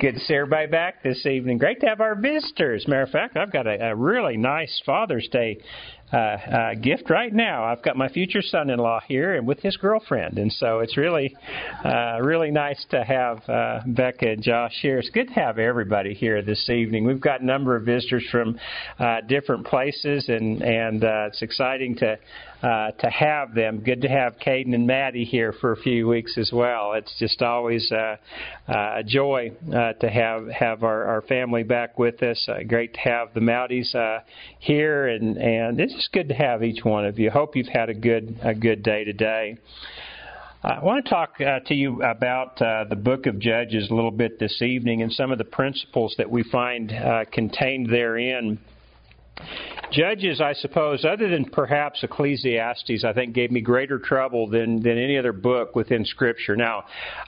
Good to see everybody back this evening. Great to have our visitors. Matter of fact, I've got a really nice Father's Day gift right now. I've got my future son-in-law here and with his girlfriend, and so it's really nice to have Becca and Josh here. It's good to have everybody here this evening. We've got a number of visitors from different places, and it's exciting to have them. Good to have Caden and Maddie here for a few weeks as well. It's just always a joy to have our family back with us. Great to have the Mounties here, and it's just good to have each one of you. Hope you've had a good day today. I want to talk to you about the book of Judges a little bit this evening and some of the principles that we find contained therein. Judges, I suppose, other than perhaps Ecclesiastes, I think gave me greater trouble than any other book within Scripture. Now,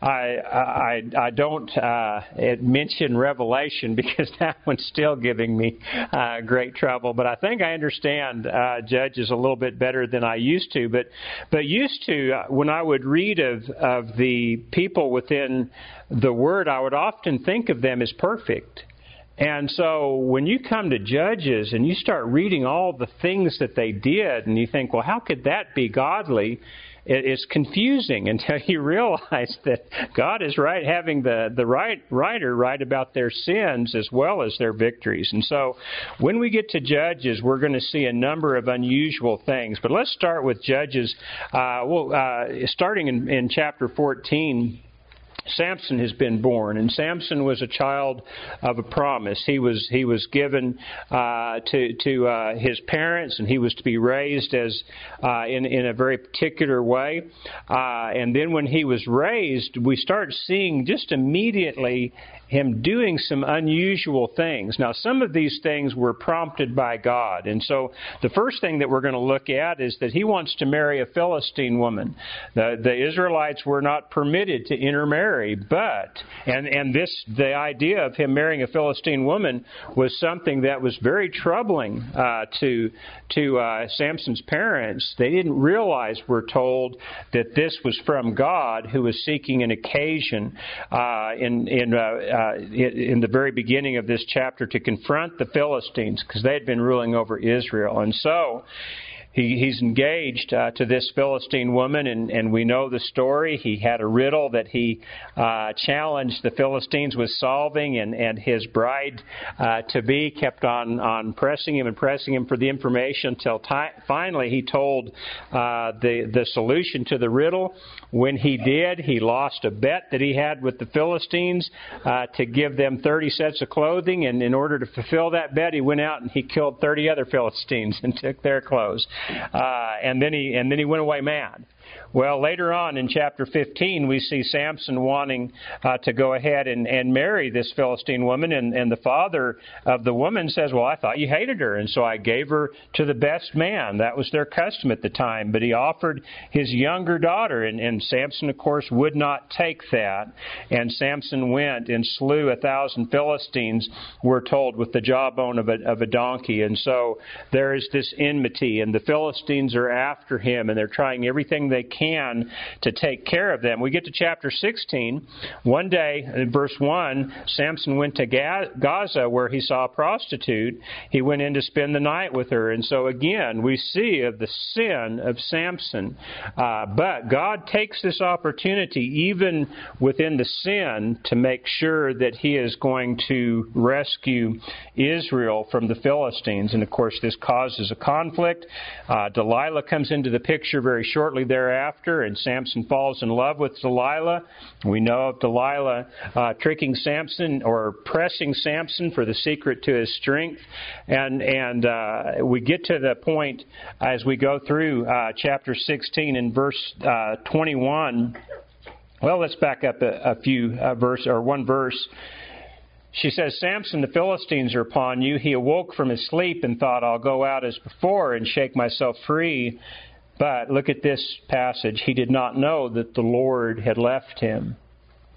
I don't mention Revelation because that one's still giving me great trouble. But I think I understand Judges a little bit better than I used to. But used to, when I would read of the people within the Word, I would often think of them as perfect. And so when you come to Judges and you start reading all the things that they did, and you think, well, how could that be godly? It's confusing until you realize that God is right, having the writer write about their sins as well as their victories. And so when we get to Judges, we're going to see a number of unusual things. But let's start with Judges. Starting in chapter 14. Samson has been born, and Samson was a child of a promise. He was given to his parents, and he was to be raised as in a very particular way. And then when he was raised, we start seeing just immediately him doing some unusual things. Now, some of these things were prompted by God. And so the first thing that we're going to look at is that he wants to marry a Philistine woman. The Israelites were not permitted to intermarry, but, and the idea of him marrying a Philistine woman was something that was very troubling to Samson's parents. They didn't realize, we're told, that this was from God, who was seeking an occasion in the very beginning of this chapter to confront the Philistines, because they had been ruling over Israel. And so he's engaged to this Philistine woman, and we know the story. He had a riddle that he challenged the Philistines with solving, and his bride-to-be kept on pressing him for the information until finally he told the solution to the riddle. When he did, he lost a bet that he had with the Philistines to give them 30 sets of clothing, and in order to fulfill that bet, he went out and he killed 30 other Philistines and took their clothes. And then he went away mad. Well, later on in chapter 15, we see Samson wanting to go ahead and marry this Philistine woman, and the father of the woman says, well, I thought you hated her, and so I gave her to the best man. That was their custom at the time, but he offered his younger daughter, and Samson, of course, would not take that, and Samson went and slew 1,000 Philistines, we're told, with the jawbone of a donkey, and so there is this enmity, and the Philistines are after him, and they're trying everything they can to take care of them. We get to chapter 16. One day, in verse 1, Samson went to Gaza where he saw a prostitute. He went in to spend the night with her. And so again, we see of the sin of Samson. But God takes this opportunity, even within the sin, to make sure that he is going to rescue Israel from the Philistines. And of course, this causes a conflict. Delilah comes into the picture very shortly thereafter, and Samson falls in love with Delilah. We know of Delilah tricking Samson or pressing Samson for the secret to his strength. And we get to the point as we go through chapter 16 and verse 21. Well, let's back up a few one verse. She says, Samson, the Philistines are upon you. He awoke from his sleep and thought, I'll go out as before and shake myself free. But look at this passage. He did not know that the Lord had left him.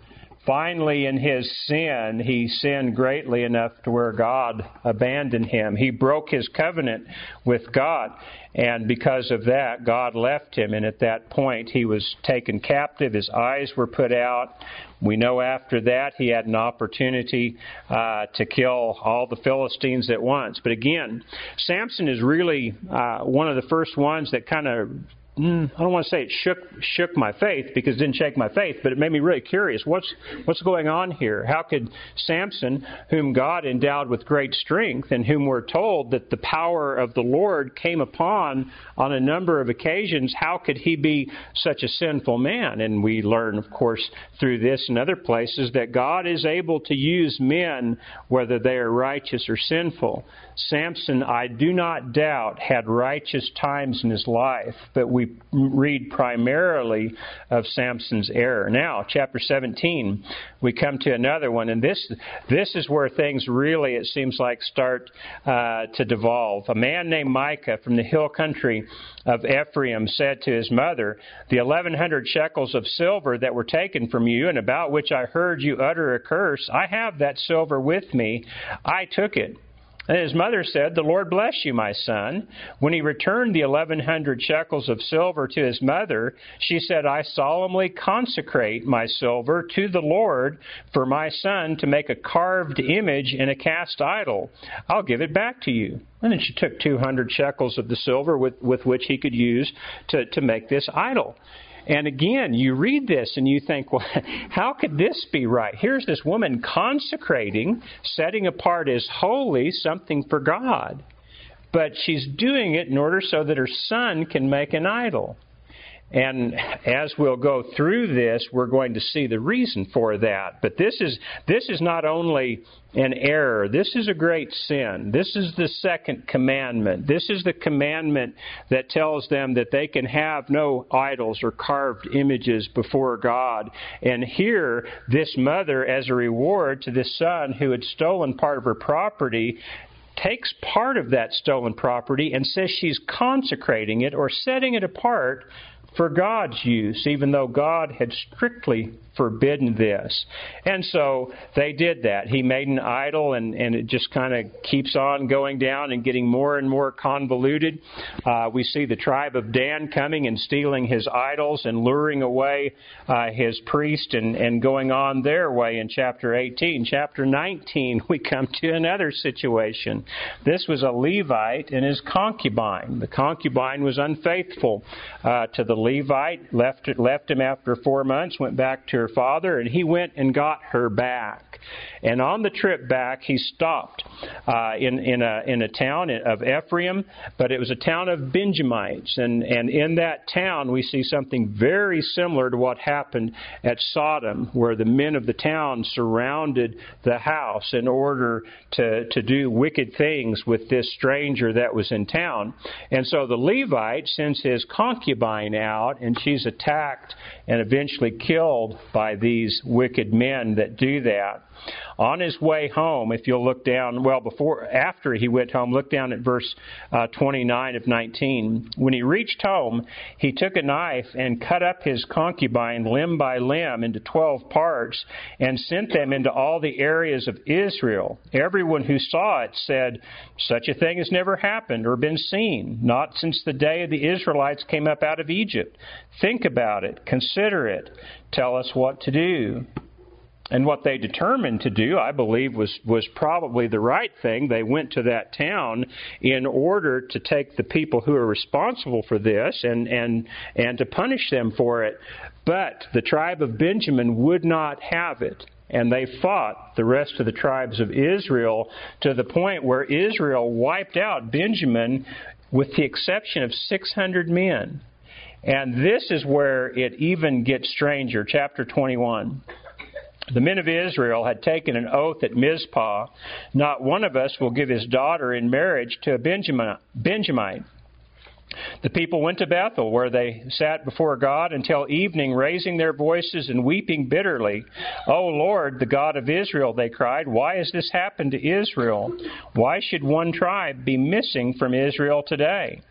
finally in his sin, he sinned greatly enough to where God abandoned him. He broke his covenant with God. And because of that, God left him. And at that point, he was taken captive. His eyes were put out. We know after that he had an opportunity to kill all the Philistines at once. But again, Samson is really one of the first ones that kind of, I don't want to say it shook my faith, because it didn't shake my faith, but it made me really curious. What's going on here? How could Samson, whom God endowed with great strength, and whom we're told that the power of the Lord came upon on a number of occasions, how could he be such a sinful man? And we learn, of course, through this and other places, that God is able to use men whether they are righteous or sinful. Samson, I do not doubt, had righteous times in his life, but we read primarily of Samson's error. Now, chapter 17, we come to another one, and this is where things really, it seems like, start to devolve. A man named Micah from the hill country of Ephraim said to his mother, "The 1,100 shekels of silver that were taken from you, and about which I heard you utter a curse, I have that silver with me. I took it." And his mother said, "The Lord bless you, my son." When he returned the 1,100 shekels of silver to his mother, she said, "I solemnly consecrate my silver to the Lord for my son to make a carved image and a cast idol. I'll give it back to you." And then she took 200 shekels of the silver with which he could use to make this idol. And again, you read this and you think, well, how could this be right? Here's this woman consecrating, setting apart as holy something for God. But she's doing it in order so that her son can make an idol. And as we'll go through this, we're going to see the reason for that. But this is not only an error. This is a great sin. This is the second commandment. This is the commandment that tells them that they can have no idols or carved images before God. And here, this mother, as a reward to this son who had stolen part of her property, takes part of that stolen property and says she's consecrating it or setting it apart for God's use, even though God had strictly forbidden this. And so they did that. He made an idol, and it just kind of keeps on going down and getting more and more convoluted. We see the tribe of Dan coming and stealing his idols and luring away his priest and going on their way in chapter 18. Chapter 19, we come to another situation. This was a Levite and his concubine. The concubine was unfaithful to the Levite, left him after 4 months, went back to her father, and he went and got her back. And on the trip back, he stopped in a town of Ephraim, but it was a town of Benjamites. And in that town, we see something very similar to what happened at Sodom, where the men of the town surrounded the house in order to do wicked things with this stranger that was in town. And so the Levite sends his concubine out, and she's attacked and eventually killed by these wicked men that do that. On his way home, if you'll look down, after he went home, look down at verse 29 of 19. When he reached home, he took a knife and cut up his concubine limb by limb into 12 parts and sent them into all the areas of Israel. Everyone who saw it said, "Such a thing has never happened or been seen, not since the day the Israelites came up out of Egypt. Think about it. Consider it. Tell us what to do." And what they determined to do, I believe, was probably the right thing. They went to that town in order to take the people who are responsible for this and to punish them for it. But the tribe of Benjamin would not have it. And they fought the rest of the tribes of Israel to the point where Israel wiped out Benjamin with the exception of 600 men. And this is where it even gets stranger. Chapter 21. The men of Israel had taken an oath at Mizpah, "Not one of us will give his daughter in marriage to a Benjamite." The people went to Bethel, where they sat before God until evening, raising their voices and weeping bitterly. "O Lord, the God of Israel," they cried, "why has this happened to Israel? Why should one tribe be missing from Israel today?"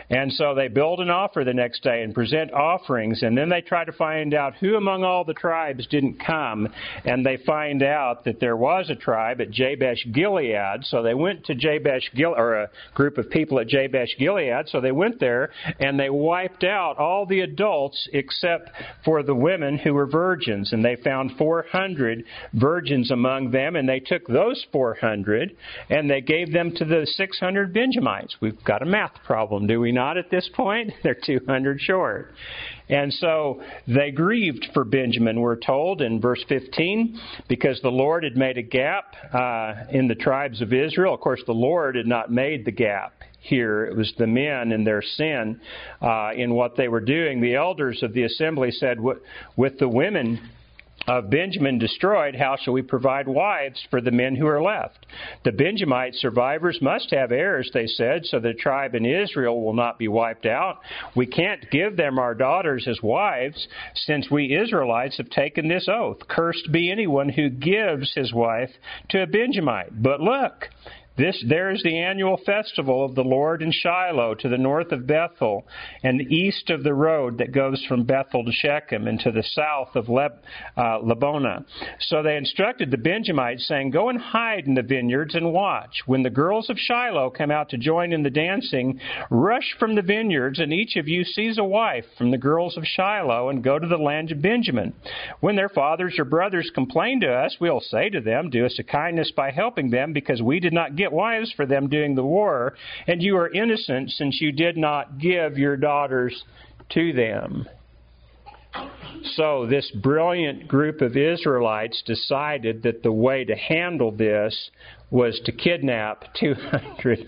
And so they build an altar the next day and present offerings, and then they try to find out who among all the tribes didn't come, and they find out that there was a tribe at Jabesh Gilead. So they went to Jabesh Gilead, or a group of people at Jabesh Gilead. So they went there and they wiped out all the adults except for the women who were virgins, and they found 400 virgins among them, and they took those 400 and they gave them to the 600 Benjamites. We've got a math problem, do we not, at this point? They're 200 short. And so they grieved for Benjamin, we're told in verse 15, because the Lord had made a gap in the tribes of Israel. Of course, the Lord had not made the gap here. It was the men and their sin in what they were doing. The elders of the assembly said, with the women of Benjamin destroyed, how shall we provide wives for the men who are left? The Benjamite survivors must have heirs, they said, so the tribe in Israel will not be wiped out. We can't give them our daughters as wives, since we Israelites have taken this oath. Cursed be anyone who gives his wife to a Benjamite. But look, there is the annual festival of the Lord in Shiloh, to the north of Bethel, and east of the road that goes from Bethel to Shechem, and to the south of Lebonah. So they instructed the Benjamites, saying, go and hide in the vineyards and watch. When the girls of Shiloh come out to join in the dancing, rush from the vineyards, and each of you seize a wife from the girls of Shiloh, and go to the land of Benjamin. When their fathers or brothers complain to us, we'll say to them, do us a kindness by helping them, because we did not get wives for them during the war, and you are innocent since you did not give your daughters to them. So this brilliant group of Israelites decided that the way to handle this was to kidnap 200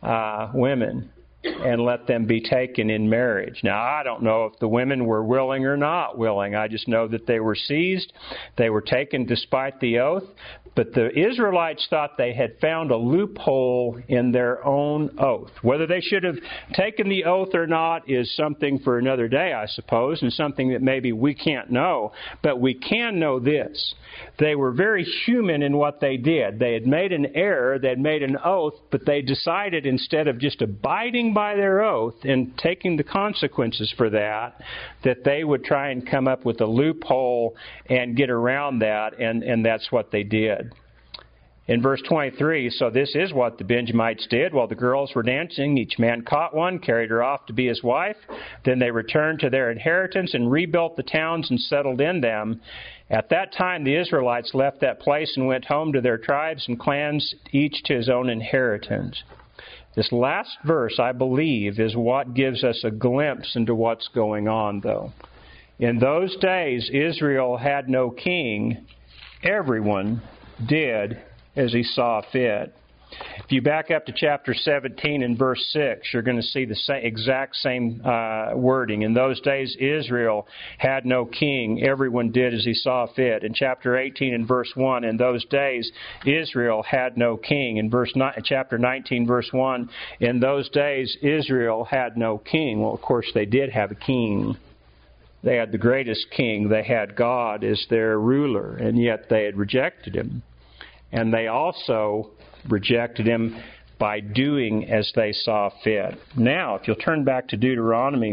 women and let them be taken in marriage. Now, I don't know if the women were willing or not willing. I just know that they were seized. They were taken despite the oath. But the Israelites thought they had found a loophole in their own oath. Whether they should have taken the oath or not is something for another day, I suppose, and something that maybe we can't know. But we can know this. They were very human in what they did. They had made an error, they had made an oath, but they decided instead of just abiding by their oath and taking the consequences for that, that they would try and come up with a loophole and get around that, and that's what they did. In verse 23, so this is what the Benjamites did. While the girls were dancing, each man caught one, carried her off to be his wife. Then they returned to their inheritance and rebuilt the towns and settled in them. At that time, the Israelites left that place and went home to their tribes and clans, each to his own inheritance. This last verse, I believe, is what gives us a glimpse into what's going on, though. In those days, Israel had no king. Everyone did as he saw fit. If you back up to chapter 17 and verse 6, you're going to see the exact same wording. In those days, Israel had no king. Everyone did as he saw fit. In chapter 18 and verse 1, in those days, Israel had no king. In chapter 19, verse 1, in those days, Israel had no king. Well, of course, they did have a king. They had the greatest king. They had God as their ruler, and yet they had rejected him. And they also rejected him by doing as they saw fit. Now, if you'll turn back to Deuteronomy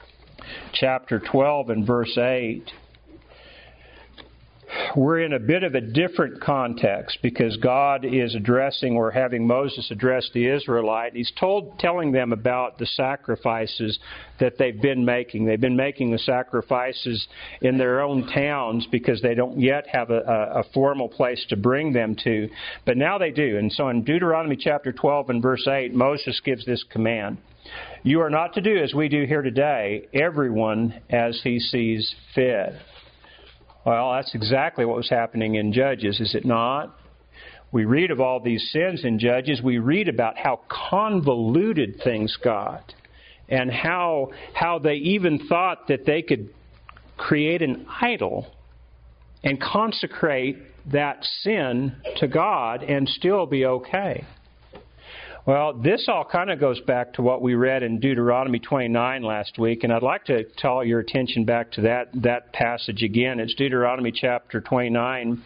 chapter 12 and verse 8, we're in a bit of a different context because God is addressing or having Moses address the Israelite. He's telling them about the sacrifices that they've been making. They've been making the sacrifices in their own towns because they don't yet have a formal place to bring them to. But now they do. And so in Deuteronomy chapter 12 and verse 8, Moses gives this command. You are not to do as we do here today, everyone as he sees fit. Well, that's exactly what was happening in Judges, is it not? We read of all these sins in Judges. We read about how convoluted things got and how they even thought that they could create an idol and consecrate that sin to God and still be okay. Well, this all kind of goes back to what we read in Deuteronomy 29 last week, and I'd like to call your attention back to that passage again. It's Deuteronomy chapter 29,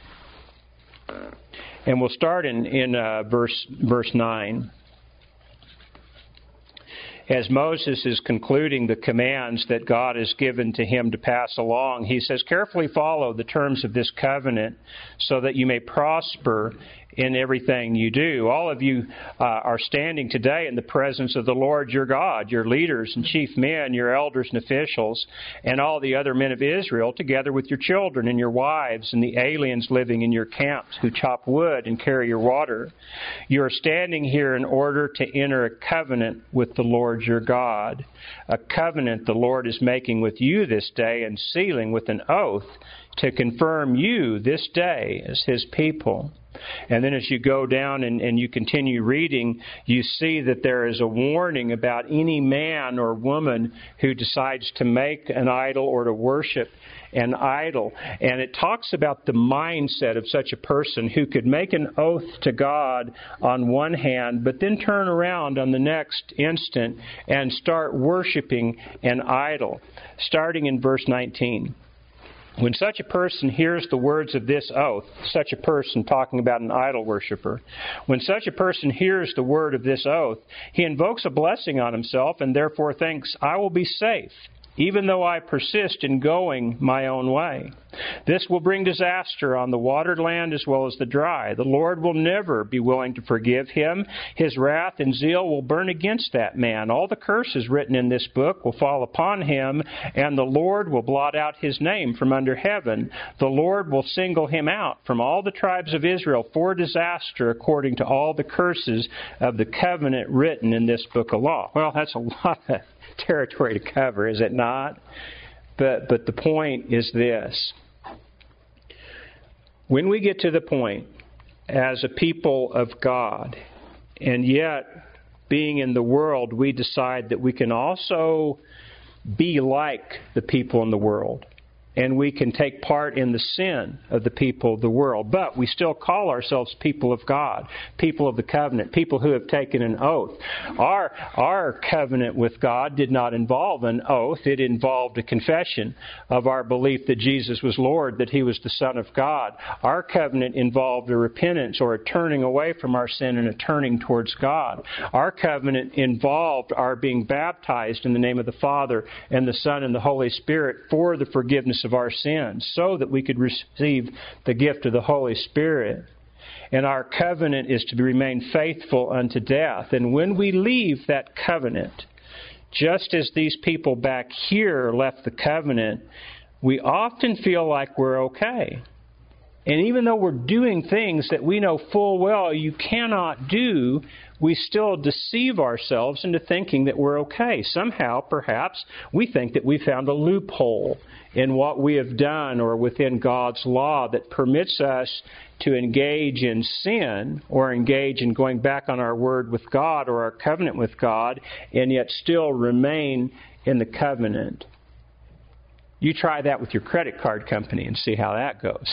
and we'll start in verse 9. as Moses is concluding the commands that God has given to him to pass along, he says, "Carefully follow the terms of this covenant so that you may prosper in everything you do." All of you are standing today in the presence of the Lord your God, your leaders and chief men, your elders and officials, and all the other men of Israel, together with your children and your wives and the aliens living in your camps who chop wood and carry your water. You are standing here in order to enter a covenant with the Lord your God, a covenant the Lord is making with you this day and sealing with an oath to confirm you this day as His people. And then as you go down and you continue reading, you see that there is a warning about any man or woman who decides to make an idol or to worship an idol. And it talks about the mindset of such a person who could make an oath to God on one hand, but then turn around on the next instant and start worshiping an idol. Starting in verse 19. When such a person hears the words of this oath, such a person talking about an idol worshiper, when such a person hears the word of this oath, he invokes a blessing on himself and therefore thinks, "I will be safe, even though I persist in going my own way. This will bring disaster on the watered land as well as the dry. The Lord will never be willing to forgive him. His wrath and zeal will burn against that man. All the curses written in this book will fall upon him, and the Lord will blot out his name from under heaven. The Lord will single him out from all the tribes of Israel for disaster according to all the curses of the covenant written in this book of law." Well, that's a lot of territory to cover, is it not? But the point is this. When we get to the point as a people of God, and yet being in the world, we decide that we can also be like the people in the world, and we can take part in the sin of the people of the world. But we still call ourselves people of God, people of the covenant, people who have taken an oath. Our covenant with God did not involve an oath. It involved a confession of our belief that Jesus was Lord, that He was the Son of God. Our covenant involved a repentance or a turning away from our sin and a turning towards God. Our covenant involved our being baptized in the name of the Father and the Son and the Holy Spirit for the forgiveness of our sins, so that we could receive the gift of the Holy Spirit. And our covenant is to remain faithful unto death. And when we leave that covenant, just as these people back here left the covenant, we often feel like we're okay. And even though we're doing things that we know full well you cannot do, we still deceive ourselves into thinking that we're okay. Somehow, perhaps, we think that we found a loophole in what we have done or within God's law that permits us to engage in sin or engage in going back on our word with God or our covenant with God and yet still remain in the covenant. You try that with your credit card company and see how that goes.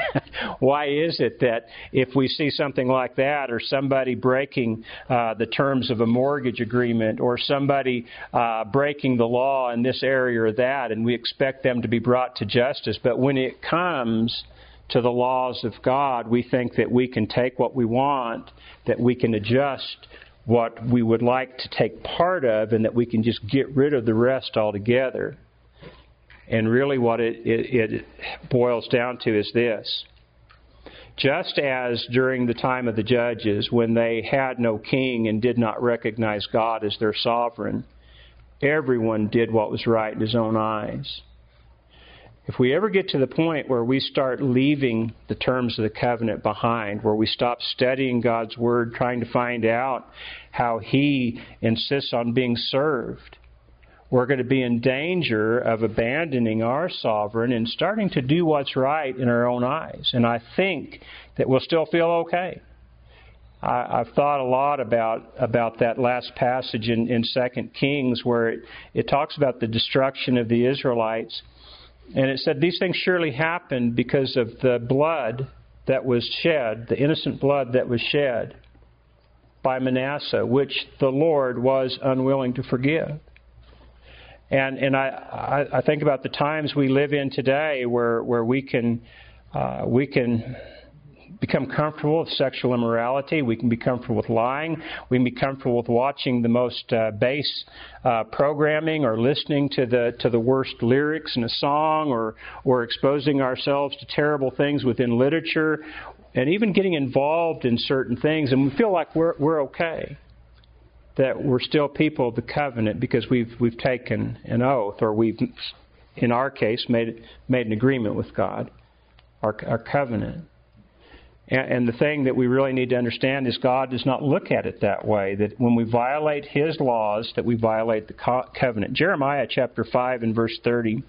Why is it that if we see something like that, or somebody breaking the terms of a mortgage agreement, or somebody breaking the law in this area or that, and we expect them to be brought to justice, but when it comes to the laws of God, we think that we can take what we want, that we can adjust what we would like to take part of, and that we can just get rid of the rest altogether. And really what it boils down to is this. Just as during the time of the judges, when they had no king and did not recognize God as their sovereign, everyone did what was right in his own eyes. If we ever get to the point where we start leaving the terms of the covenant behind, where we stop studying God's Word, trying to find out how He insists on being served, we're going to be in danger of abandoning our sovereign and starting to do what's right in our own eyes. And I think that we'll still feel okay. I've thought a lot about that last passage in 2 Kings where it talks about the destruction of the Israelites. And it said these things surely happened because of the blood that was shed, the innocent blood that was shed by Manasseh, which the Lord was unwilling to forgive. And I think about the times we live in today where we can become comfortable with sexual immorality. We can be comfortable with lying. We can be comfortable with watching the most base programming, or listening to the worst lyrics in a song, or exposing ourselves to terrible things within literature, and even getting involved in certain things. And we feel like we're okay, that we're still people of the covenant because we've taken an oath, or we've, in our case, made an agreement with God, our covenant. And the thing that we really need to understand is God does not look at it that way, that when we violate His laws, that we violate the covenant. Jeremiah chapter 5 and verse 30.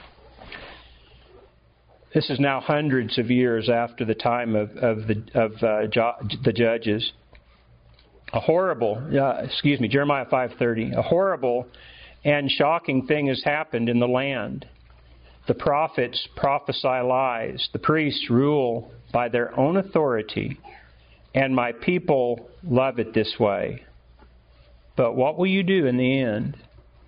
This is now hundreds of years after the time of the judges. Jeremiah 5:30. A horrible and shocking thing has happened in the land. The prophets prophesy lies. The priests rule by their own authority, and my people love it this way. But what will you do in the end?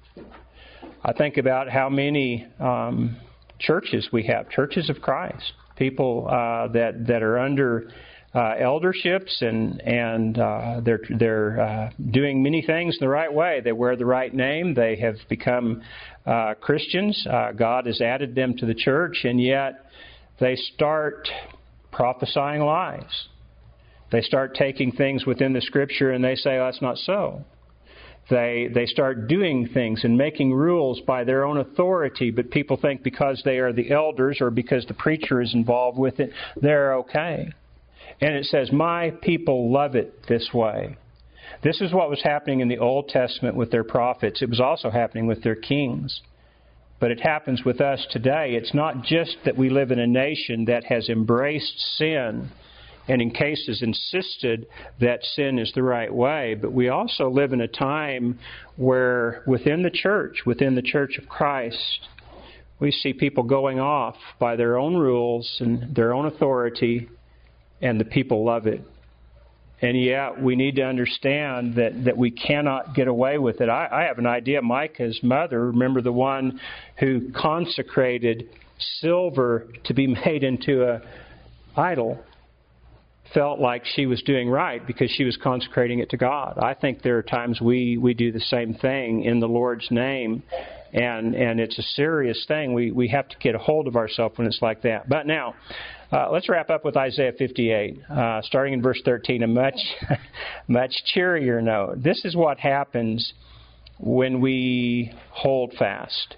I think about how many churches we have, churches of Christ, people that are under elderships, and they're doing many things the right way. They wear the right name. They have become Christians. God has added them to the church, and yet they start prophesying lies. They start taking things within the Scripture and they say, oh, that's not so. They start doing things and making rules by their own authority, but people think because they are the elders or because the preacher is involved with it, they're okay. And it says, my people love it this way. This is what was happening in the Old Testament with their prophets. It was also happening with their kings. But it happens with us today. It's not just that we live in a nation that has embraced sin and in cases insisted that sin is the right way, but we also live in a time where within the church of Christ, we see people going off by their own rules and their own authority, and the people love it. And yet, we need to understand that we cannot get away with it. I have an idea. Micah's mother, remember the one who consecrated silver to be made into an idol, felt like she was doing right because she was consecrating it to God. I think there are times we do the same thing in the Lord's name, and it's a serious thing. We have to get a hold of ourselves when it's like that. But now, let's wrap up with Isaiah 58, starting in verse 13, a much cheerier note. This is what happens when we hold fast.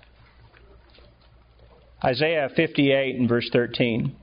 Isaiah 58 and verse 13.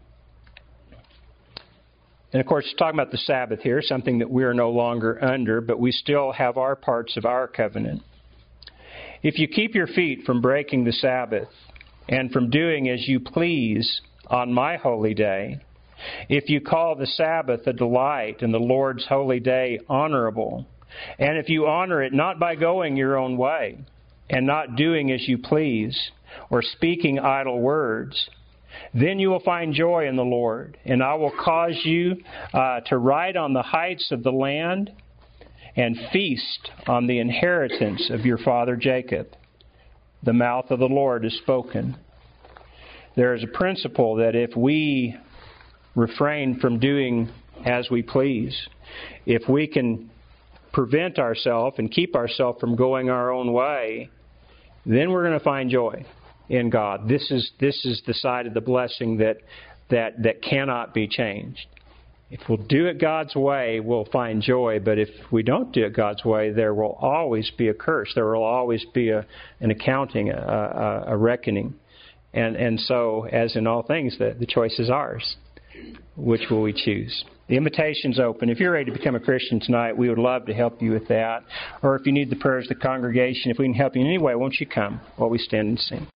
And of course, it's talking about the Sabbath here, something that we are no longer under, but we still have our parts of our covenant. If you keep your feet from breaking the Sabbath and from doing as you please on my holy day, if you call the Sabbath a delight and the Lord's holy day honorable, and if you honor it not by going your own way and not doing as you please or speaking idle words, then you will find joy in the Lord, and I will cause you to ride on the heights of the land and feast on the inheritance of your father Jacob. The mouth of the Lord is spoken. There is a principle that if we refrain from doing as we please, if we can prevent ourselves and keep ourselves from going our own way, then we're going to find joy in God. This is the side of the blessing that cannot be changed. If we'll do it God's way, we'll find joy. But if we don't do it God's way, there will always be a curse. There will always be an accounting, a reckoning. And so, as in all things, the choice is ours. Which will we choose? The invitation's open. If you're ready to become a Christian tonight, we would love to help you with that. Or if you need the prayers of the congregation, if we can help you in any way, won't you come while we stand and sing?